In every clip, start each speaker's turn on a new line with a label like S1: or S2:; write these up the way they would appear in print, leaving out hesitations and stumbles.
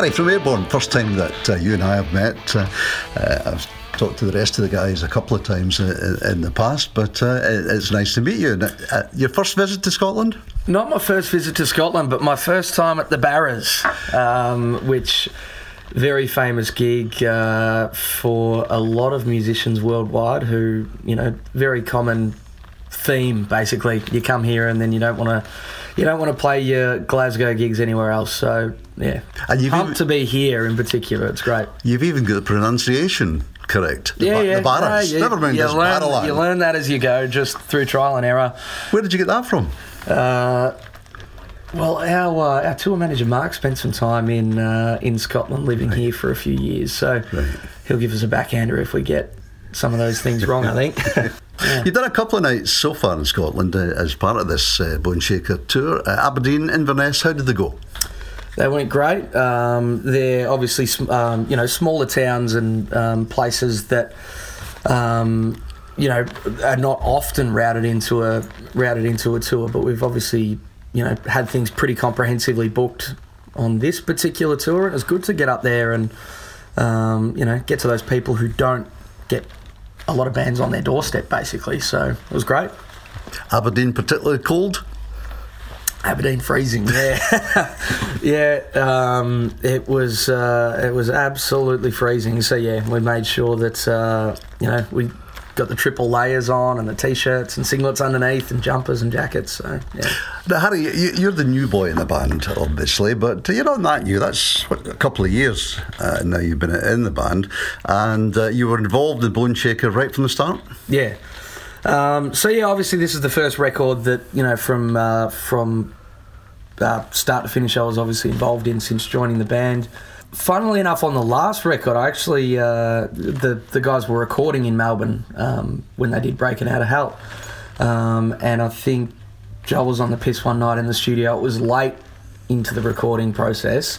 S1: Harry from Airborne, first time that you and I have met. I've talked to the rest of the guys a couple of times in the past, but it's nice to meet you. Your first visit to Scotland?
S2: Not my first visit to Scotland, but my first time at the Barras, which very famous gig for a lot of musicians worldwide who, very common theme basically. You come here and then you don't want to play your Glasgow gigs anywhere else. So yeah, and pumped to be here in particular. It's great.
S1: You've even got the pronunciation correct. The Barras.
S2: Never mind this Barrowland. You learn that as you go, just through trial and error.
S1: Where did you get that from?
S2: Well, our tour manager Mark spent some time in Scotland, living here for a few years, so he'll give us a backhander if we get some of those things wrong, I think. Yeah.
S1: You've done a couple of nights so far in Scotland as part of this Bone Shaker tour. Aberdeen, Inverness, how did they go?
S2: They went great. They're obviously smaller towns and places that are not often routed into a tour, but we've obviously had things pretty comprehensively booked on this particular tour. It was good to get up there and get to those people who don't get a lot of bands on their doorstep, basically. So it was great.
S1: Aberdeen particularly cold?
S2: Aberdeen freezing, yeah. Yeah, it was absolutely freezing. So yeah, we made sure that we got the triple layers on and the t-shirts and singlets underneath and jumpers and jackets. So yeah.
S1: Now, Harry, you're the new boy in the band, obviously, but you're not that new. That's a couple of years now you've been in the band, and you were involved in Bone Shaker right from the start.
S2: Yeah. Obviously this is the first record that from start to finish I was obviously involved in since joining the band. Funnily enough, on the last record, I actually the guys were recording in Melbourne when they did Breaking Out of Hell, and I think Joel was on the piss one night in the studio. It was late into the recording process,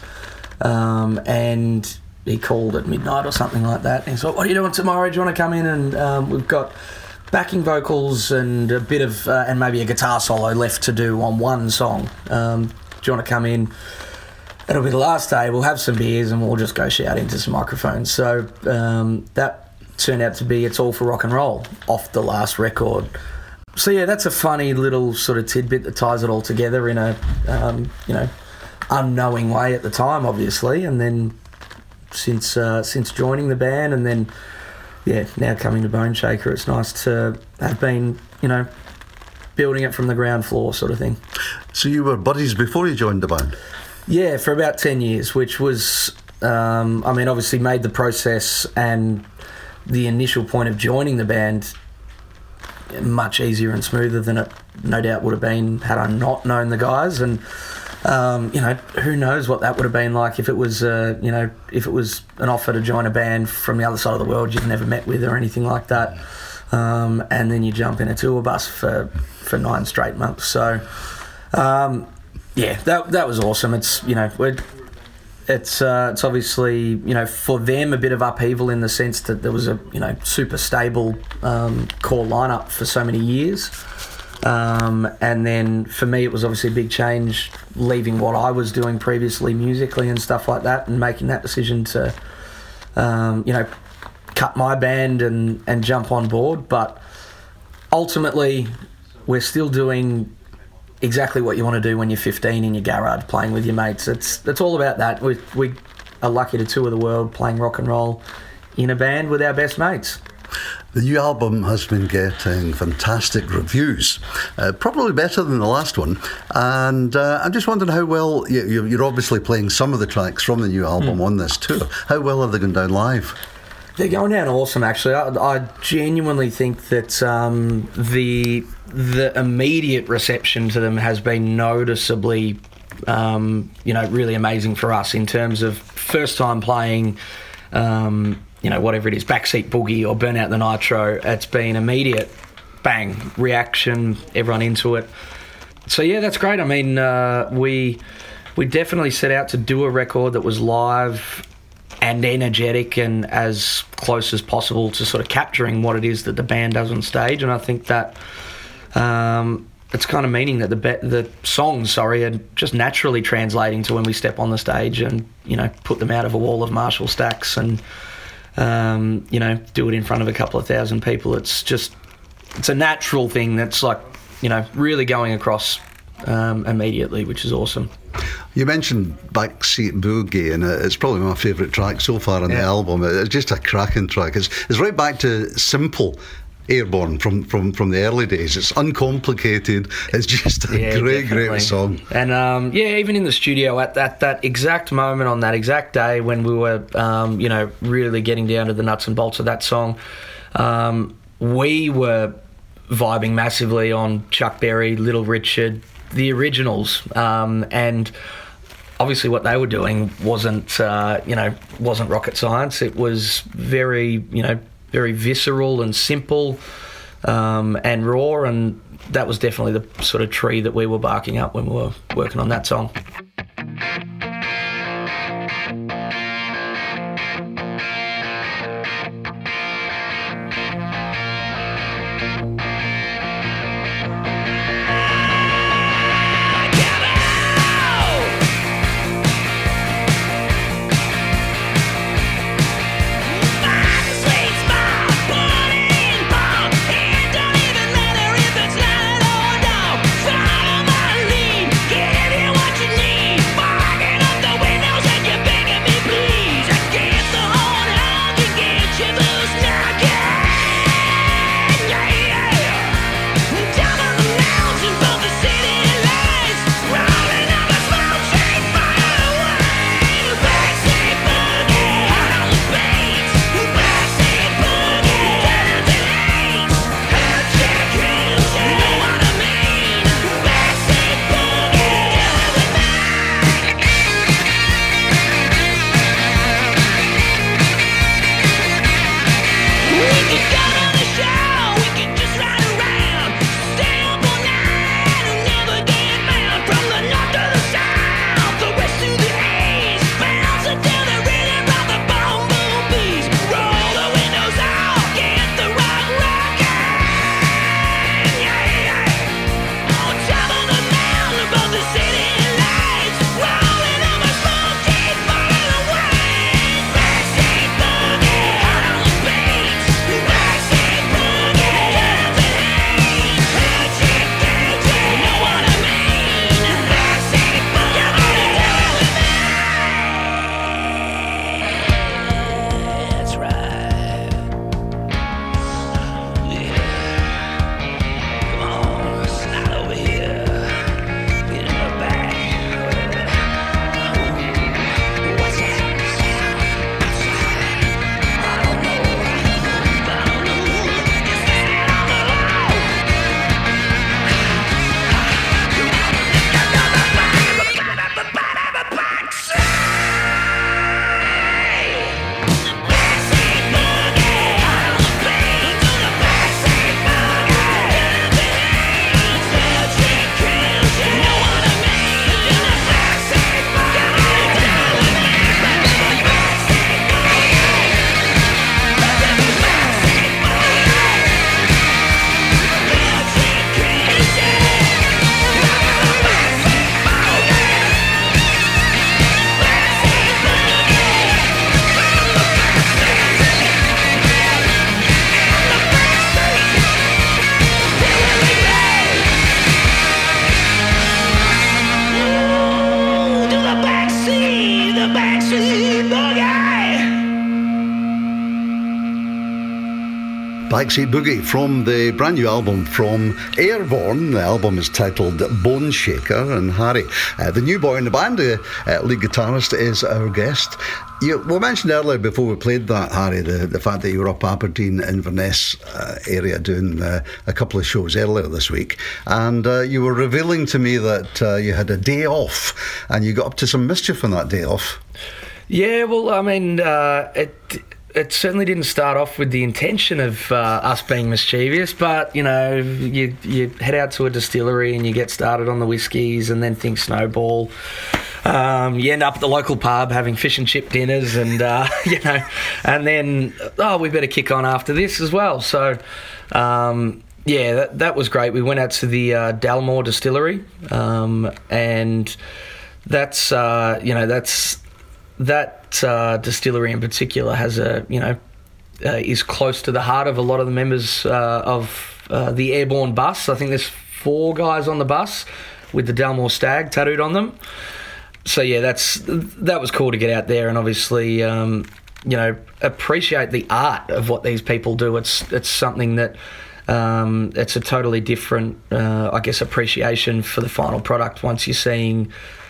S2: and he called at midnight or something like that. And he's like, "What are you doing tomorrow? Do you want to come in?" And we've got backing vocals and a bit of and maybe a guitar solo left to do on one song. Do you want to come in? It'll be the last day, we'll have some beers and we'll just go shout into some microphones. So that turned out to be It's All for Rock and Roll off the last record. So yeah, that's a funny little sort of tidbit that ties it all together in a unknowing way at the time, obviously. And then since joining the band and then now coming to Bone Shaker, it's nice to have been, building it from the ground floor sort of thing.
S1: So you were buddies before you joined the band?
S2: Yeah, for about 10 years, which was, obviously made the process and the initial point of joining the band much easier and smoother than it no doubt would have been had I not known the guys. And, who knows what that would have been like if it was, if it was an offer to join a band from the other side of the world you've never met with or anything like that. And then you jump in a tour bus for 9 straight months. So, that was awesome. It's it's obviously for them a bit of upheaval in the sense that there was a super stable core lineup for so many years, and then for me it was obviously a big change leaving what I was doing previously musically and stuff like that, and making that decision to cut my band and jump on board. But ultimately we're still doing exactly what you want to do when you're 15 in your garage playing with your mates. It's all about that. We are lucky to tour the world playing rock and roll in a band with our best mates.
S1: The new album has been getting fantastic reviews, probably better than the last one. And I'm just wondering how well, you're obviously playing some of the tracks from the new album on this tour. How well have they gone down live?
S2: They're going down awesome, actually. I genuinely think that the immediate reception to them has been noticeably, really amazing for us in terms of first time playing, whatever it is, Backseat Boogie or Burn Out the Nitro. It's been immediate, bang, reaction, everyone into it. So yeah, that's great. I mean, we definitely set out to do a record that was live and energetic and as close as possible to sort of capturing what it is that the band does on stage. And I think that it's kind of meaning that the songs, are just naturally translating to when we step on the stage and, put them out of a wall of Marshall stacks and, do it in front of a couple of thousand people. It's a natural thing that's like, really going across immediately, which is awesome.
S1: You mentioned Backseat Boogie, and it's probably my favourite track so far on the album. It's just a cracking track. It's right back to simple Airborne from the early days. It's uncomplicated. It's just a great song.
S2: And even in the studio at that exact moment on that exact day when we were really getting down to the nuts and bolts of that song, we were vibing massively on Chuck Berry, Little Richard, the originals, and obviously what they were doing wasn't rocket science. It was very visceral and simple, and raw, and that was definitely the sort of tree that we were barking up when we were working on that song.
S1: Backseat Boogie from the brand new album from Airborne. The album is titled Bone Shaker, and Harry, the new boy in the band, the lead guitarist, is our guest. We mentioned earlier before we played that, Harry, the fact that you were up Aberdeen, Inverness area doing a couple of shows earlier this week, and you were revealing to me that you had a day off and you got up to some mischief on that day off.
S2: Yeah, well, I mean, it certainly didn't start off with the intention of us being mischievous, but, you head out to a distillery and you get started on the whiskies, and then things snowball. You end up at the local pub having fish and chip dinners, and, and then, we better kick on after this as well. So, Yeah, that was great. We went out to the Dalmore Distillery, and that's that distillery in particular has is close to the heart of a lot of the members of the Airborne bus. I think there's 4 guys on the bus with the Dalmore Stag tattooed on them. So yeah, that was cool to get out there and obviously appreciate the art of what these people do. It's something that it's a totally different appreciation for the final product once you're seeing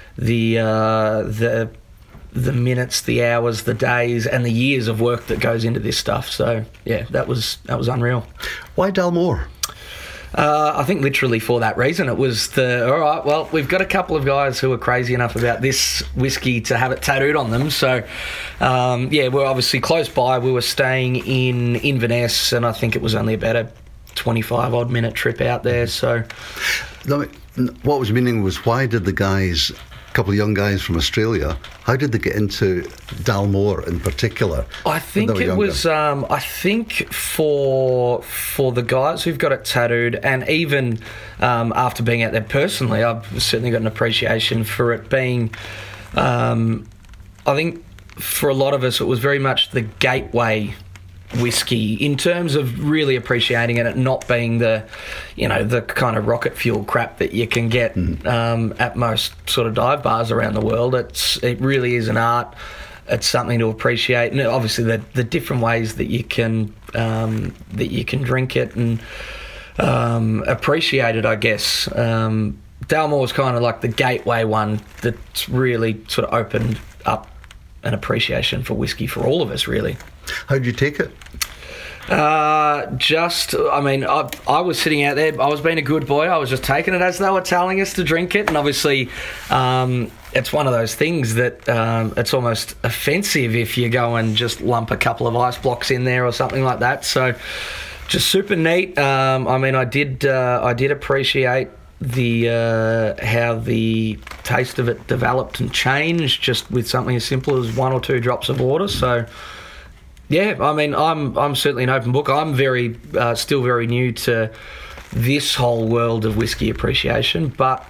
S2: the minutes, the hours, the days, and the years of work that goes into this stuff. So yeah, that was unreal.
S1: Why Dalmore?
S2: I think literally for that reason. It was all right, well, we've got a couple of guys who are crazy enough about this whiskey to have it tattooed on them. So, we're obviously close by. We were staying in Inverness, and I think it was only about a 25-odd minute trip out there. So,
S1: what was meaning was, why did the guys, a couple of young guys from Australia, how did they get into Dalmore in particular?
S2: I think it was, I think for the guys who've got it tattooed, and even after being out there personally, I've certainly got an appreciation for it being, I think for a lot of us, it was very much the gateway whiskey in terms of really appreciating it not being the kind of rocket fuel crap that you can get at most sort of dive bars around the world. It really is an art. It's something to appreciate, and obviously the different ways that you can drink it and appreciate it, I guess. Dalmore was kind of like the gateway one that's really sort of opened up an appreciation for whiskey for all of us, really.
S1: How did you take it?
S2: I was sitting out there. I was being a good boy. I was just taking it as they were telling us to drink it. And obviously, it's one of those things that it's almost offensive if you go and just lump a couple of ice blocks in there or something like that. So, just super neat. I did appreciate how the taste of it developed and changed just with something as simple as 1 or 2 drops of water. So. Yeah, I'm certainly an open book. I'm still very new to this whole world of whiskey appreciation, but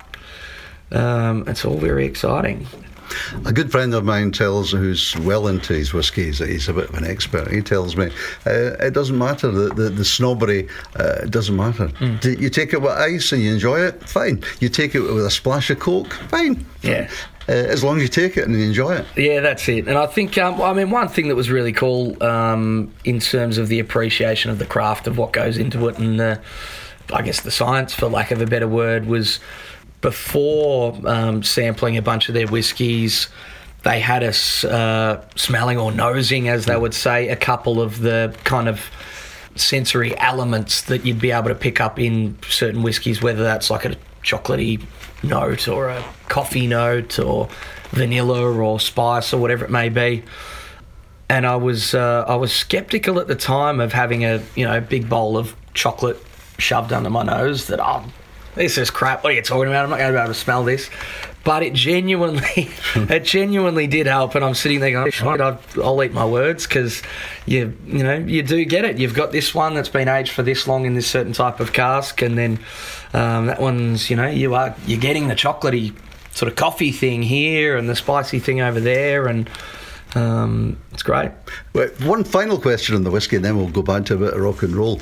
S2: it's all very exciting.
S1: A good friend of mine who's well into his whiskey, he's a bit of an expert, he tells me it doesn't matter, the snobbery, it doesn't matter. You take it with ice and you enjoy it, fine. You take it with a splash of Coke, fine.
S2: Yeah.
S1: As long as you take it and you enjoy it.
S2: Yeah, that's it. And I think, one thing that was really cool in terms of the appreciation of the craft of what goes into it and the science, for lack of a better word, was before sampling a bunch of their whiskies, they had us smelling or nosing, as they would say, a couple of the kind of sensory elements that you'd be able to pick up in certain whiskies, whether that's like a chocolatey note or a coffee note or vanilla or spice or whatever it may be. And I was skeptical at the time of having a big bowl of chocolate shoved under my nose that this is crap. What are you talking about? I'm not going to be able to smell this. But it genuinely did help. And I'm sitting there going, I'll eat my words, because you do get it. You've got this one that's been aged for this long in this certain type of cask, and then that one's you're getting the chocolatey sort of coffee thing here and the spicy thing over there, and it's great.
S1: Well, one final question on the whiskey, and then we'll go back to a bit of rock and roll.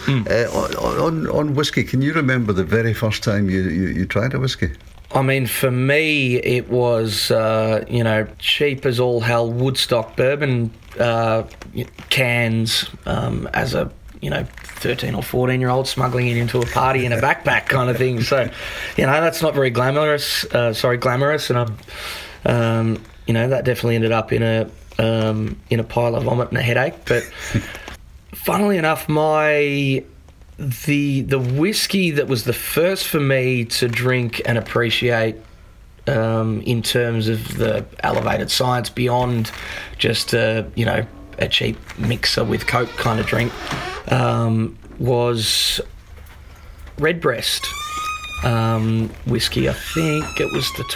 S1: On whiskey, can you remember the very first time you tried a whiskey?
S2: For me, it was, cheap as all hell Woodstock bourbon cans as a, 13 or 14-year-old smuggling it into a party in a backpack kind of thing. So, that's not very glamorous. And that definitely ended up in a pile of vomit and a headache. But funnily enough, the whiskey that was the first for me to drink and appreciate in terms of the elevated science beyond just a cheap mixer with Coke kind of drink was Redbreast whiskey. I think it was the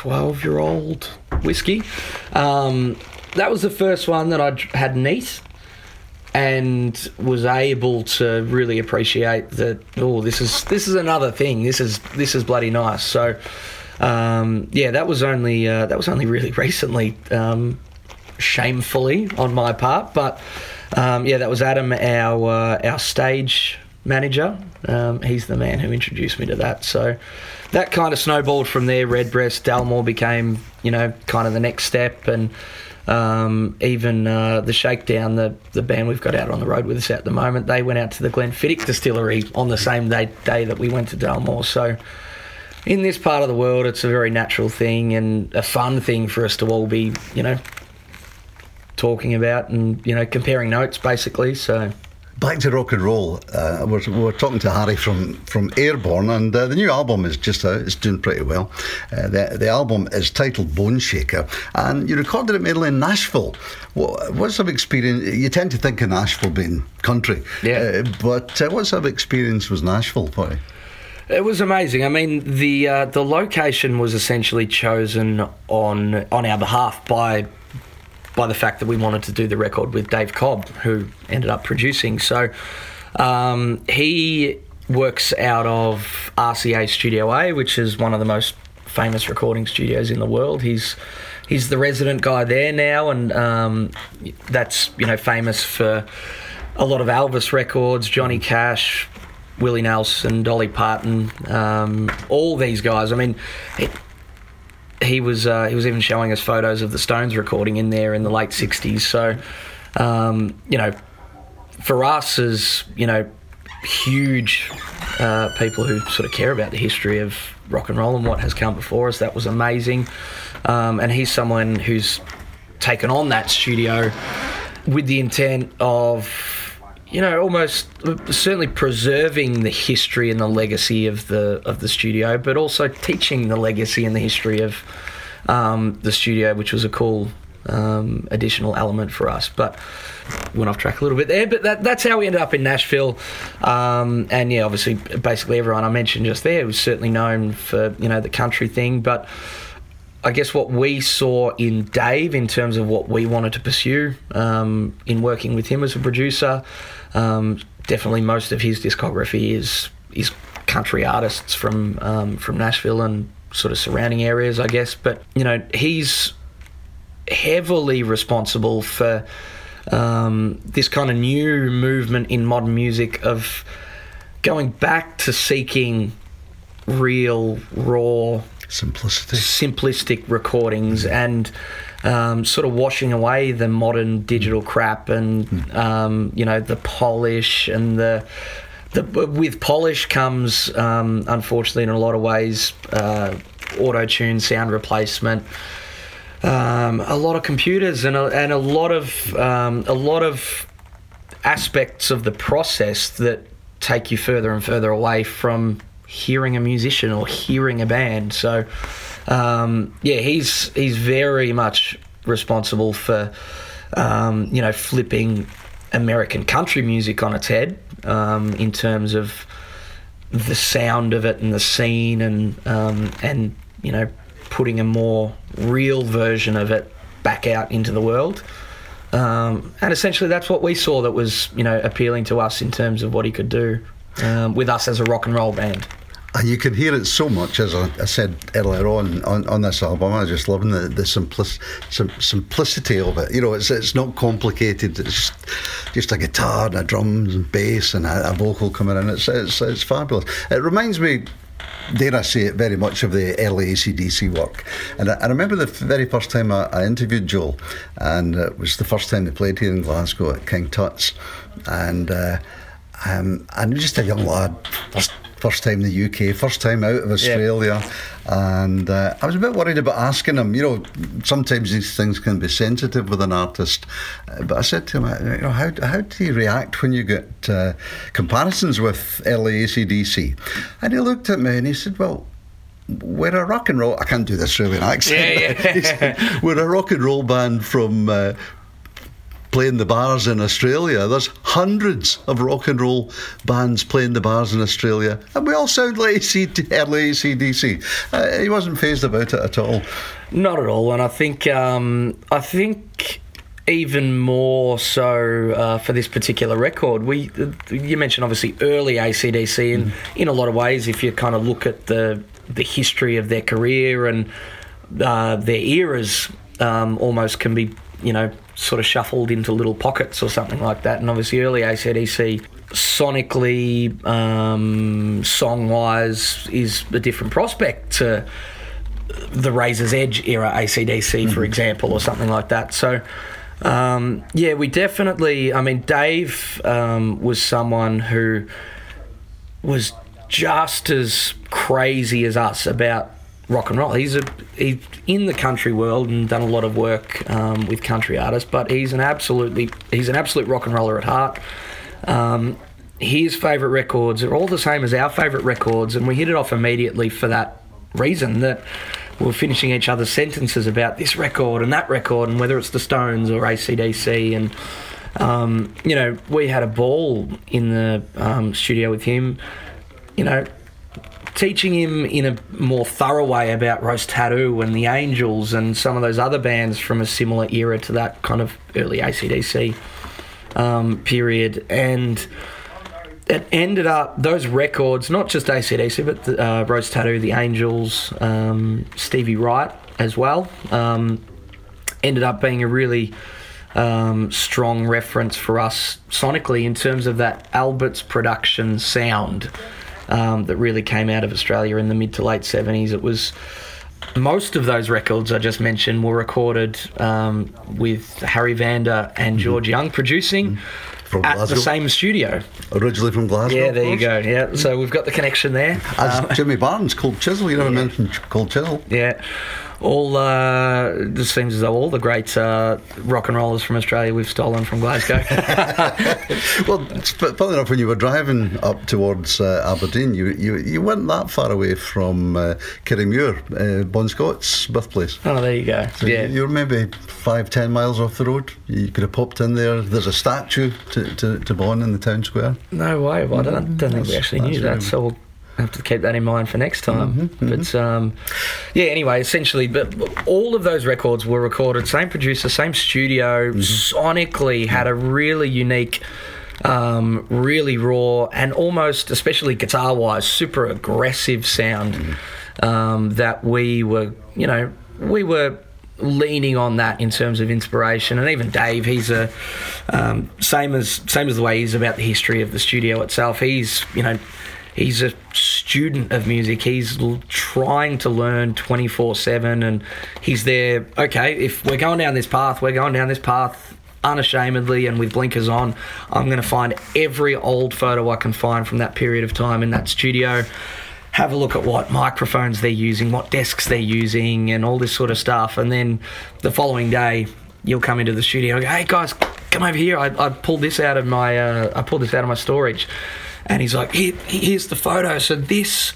S2: 12-year-old whiskey. That was the first one that I had neat. and was able to really appreciate that. Oh, this is another thing. This is bloody nice. So, that was only really recently, shamefully on my part. But that was Adam, our stage manager. He's the man who introduced me to that. So that kind of snowballed from there. Redbreast, Dalmore became, kind of the next step, and even the Shakedown, the band we've got out on the road with us at the moment, they went out to the Glenfiddich distillery on the same day that we went to Dalmore. So in this part of the world, it's a very natural thing and a fun thing for us to all be, talking about and, comparing notes, basically. So
S1: back to rock and roll. We're talking to Harry from Airborne, and the new album is just out. It's doing pretty well. The album is titled Bone Shaker, and you recorded it mainly in Nashville. What sort of experience? You tend to think of Nashville being country, but what sort of experience was Nashville for you?
S2: It was amazing. I mean, the location was essentially chosen on our behalf by the fact that we wanted to do the record with Dave Cobb, who ended up producing. So he works out of RCA Studio A, which is one of the most famous recording studios in the world. He's the resident guy there now, and that's famous for a lot of Elvis records, Johnny Cash, Willie Nelson, Dolly Parton, all these guys. I mean, he was even showing us photos of the Stones recording in there in the late 60s. So, for us as, huge people who sort of care about the history of rock and roll and what has come before us, that was amazing. And he's someone who's taken on that studio with the intent of, almost certainly preserving the history and the legacy of the studio, but also teaching the legacy and the history of the studio, which was a cool additional element for us. But went off track a little bit there, but that's how we ended up in Nashville. And obviously, basically everyone I mentioned just there was certainly known for the country thing, but I guess what we saw in Dave in terms of what we wanted to pursue in working with him as a producer, definitely most of his discography is country artists from Nashville and sort of surrounding areas, I guess. But he's heavily responsible for this kind of new movement in modern music of going back to seeking real, raw, simplistic recordings, and sort of washing away the modern digital crap and the polish, and the with polish comes unfortunately in a lot of ways auto-tune, sound replacement, a lot of computers, and a lot of aspects of the process that take you further and further away from hearing a musician or hearing a band. So he's very much responsible for flipping American country music on its head in terms of the sound of it and the scene, and putting a more real version of it back out into the world. And essentially that's what we saw that was appealing to us in terms of what he could do with us as a rock and roll band.
S1: And you can hear it so much, as I said earlier on this album. I was just loving the simplicity of it. It's not complicated. It's just a guitar and a drums and bass and a vocal coming in. It's fabulous. It reminds me, dare I say it, very much of the early AC/DC work. And I remember the very first time I interviewed Joel, and it was the first time they played here in Glasgow at King Tut's, and just a young lad, first time in the UK, first time out of Australia, and I was a bit worried about asking him. Sometimes these things can be sensitive with an artist, but I said to him, how do you react when you get comparisons with early AC/DC? And he looked at me and he said, well, we're a rock and roll, I can't do this Australian accent. He said, we're a rock and roll band from playing the bars in Australia. There's hundreds of rock and roll bands playing the bars in Australia, and we all sound like early AC/DC. He wasn't fazed about it at all.
S2: Not at all. And I think even more so for this particular record. You mentioned obviously early AC/DC, and in a lot of ways, if you kind of look at the history of their career and their eras, almost can be, you know, sort of shuffled into little pockets or something like that. And obviously early AC/DC, sonically, song-wise, is a different prospect to the Razor's Edge era AC/DC, for example, or something like that. So, we definitely... I mean, Dave was someone who was just as crazy as us about rock and roll. He's in the country world and done a lot of work with country artists, but he's an absolute rock and roller at heart. His favourite records are all the same as our favourite records, and we hit it off immediately for that reason, that we were finishing each other's sentences about this record and that record, and whether it's the Stones or AC/DC. And we had a ball in the studio with him, teaching him in a more thorough way about Rose Tattoo and the Angels and some of those other bands from a similar era to that kind of early AC/DC period. And it ended up, those records, not just AC/DC, but Rose Tattoo, the Angels, Stevie Wright as well, ended up being a really strong reference for us sonically in terms of that Albert's production sound that really came out of Australia in the mid to late 70s. It was... Most of those records I just mentioned were recorded with Harry Vander and George Young producing at the same studio.
S1: Originally from Glasgow.
S2: Yeah, there you go. Yeah, so we've got the connection there.
S1: As Jimmy Barnes, Cold Chisel. You never mentioned Cold Chisel.
S2: Yeah. It seems as though all the great rock and rollers from Australia we've stolen from Glasgow.
S1: Well, funny enough, when you were driving up towards Aberdeen, you weren't that far away from Kirriemuir, Bon Scott's birthplace.
S2: Oh, there you go.
S1: So you were maybe 5-10 miles off the road. You could have popped in there. There's a statue to Bon in the town square.
S2: No way. Well, I don't think we actually knew that, so we'll have to keep that in mind for next time. But anyway, essentially, but all of those records were recorded, same producer, same studio, sonically had a really unique, really raw, and almost, especially guitar-wise, super aggressive sound that we were leaning on that in terms of inspiration. And even Dave, he's a same as the way he's about the history of the studio itself. He's a student of music. He's trying to learn 24/7, and he's there. Okay, if we're going down this path, unashamedly and with blinkers on. I'm going to find every old photo I can find from that period of time in that studio. Have a look at what microphones they're using, what desks they're using, and all this sort of stuff. And then the following day, you'll come into the studio and go, "Hey guys, come over here. I pulled this out of my storage." And he's like, here's the photo. So this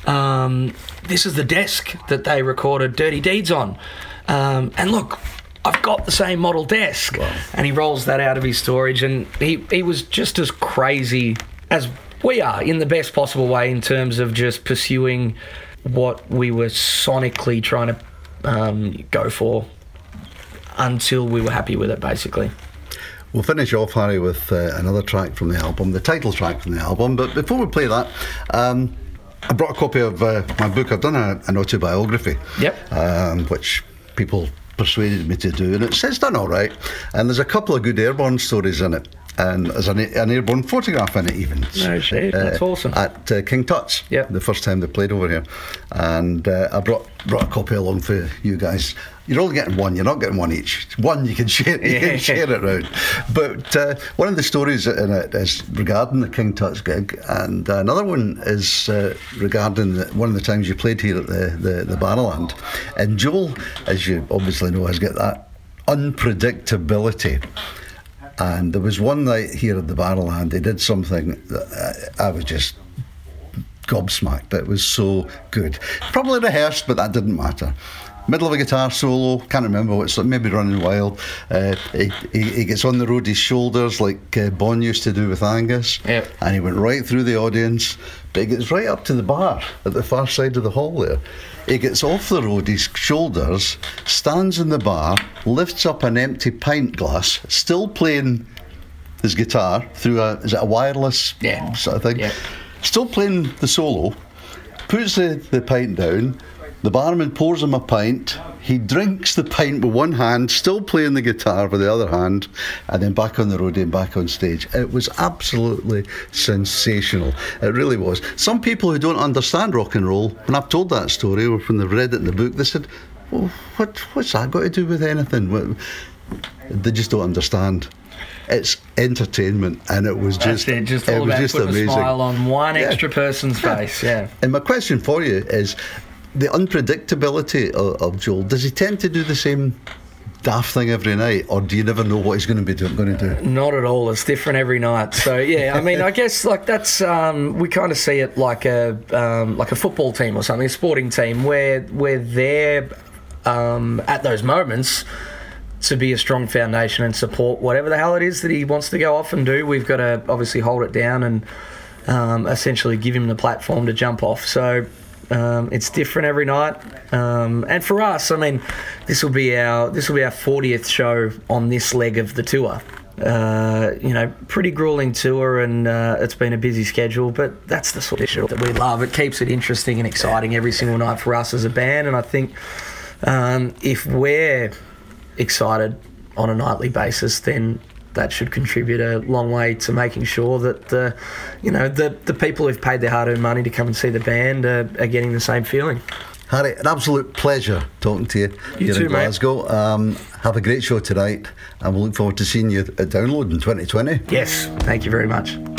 S2: is the desk that they recorded Dirty Deeds on. And look, I've got the same model desk. Wow. And he rolls that out of his storage. And he was just as crazy as we are in the best possible way in terms of just pursuing what we were sonically trying to go for until we were happy with it, basically.
S1: We'll finish off, Harry, with another track from the album, the title track from the album. But before we play that, I brought a copy of my book. I've done an autobiography, which people persuaded me to do, and it's done all right. And there's a couple of good Airborne stories in it. And there's an Airborne photograph in it even.
S2: No shit, that's awesome.
S1: At King Tut's, the first time they played over here. And I brought a copy along for you guys. You're only getting one, you're not getting one each. One you can share it around. But one of the stories in it is regarding the King Tut's gig, and another one is regarding one of the times you played here at the Barrowland. And Joel, as you obviously know, has got that unpredictability. And there was one night here at the Barrowland, they did something that I was just gobsmacked. It was so good. Probably rehearsed, but that didn't matter. Middle of a guitar solo, can't remember what's maybe Running Wild. He gets on the roadie's shoulders like Bon used to do with Angus, and he went right through the audience, but he gets right up to the bar at the far side of the hall there. He gets off the road, his shoulders, stands in the bar, lifts up an empty pint glass, still playing his guitar through is it a wireless sort of thing?
S2: Yeah.
S1: Still playing the solo, puts the pint down, the barman pours him a pint, he drinks the pint with one hand, still playing the guitar with the other hand, and then back on the road and back on stage. It was absolutely sensational. It really was. Some people who don't understand rock and roll, when I've told that story, or when they've read it in the book, they said, well, what's that got to do with anything? They just don't understand. It's entertainment, and it was just
S2: all about putting
S1: amazing.
S2: A smile on one extra person's face. Yeah.
S1: And my question for you is the unpredictability of Joel. Does he tend to do the same daft thing every night, or do you never know what he's going to be going to do?
S2: Not at all. It's different every night. So yeah, I mean, I guess like that's we kind of see it like a football team or something, a sporting team, where we're there at those moments to be a strong foundation and support whatever the hell it is that he wants to go off and do. We've got to obviously hold it down and essentially give him the platform to jump off. So it's different every night, and for us, I mean, this will be our 40th show on this leg of the tour. Pretty grueling tour, and it's been a busy schedule, but that's the sort of show that we love. It keeps it interesting and exciting every single night for us as a band, and I think if we're excited on a nightly basis, then that should contribute a long way to making sure that the people who've paid their hard-earned money to come and see the band are getting the same feeling.
S1: Harry, an absolute pleasure talking to you.
S2: You
S1: here
S2: too,
S1: in Glasgow. Have a great show tonight, and we'll look forward to seeing you at Download in 2020.
S2: Yes, thank you very much.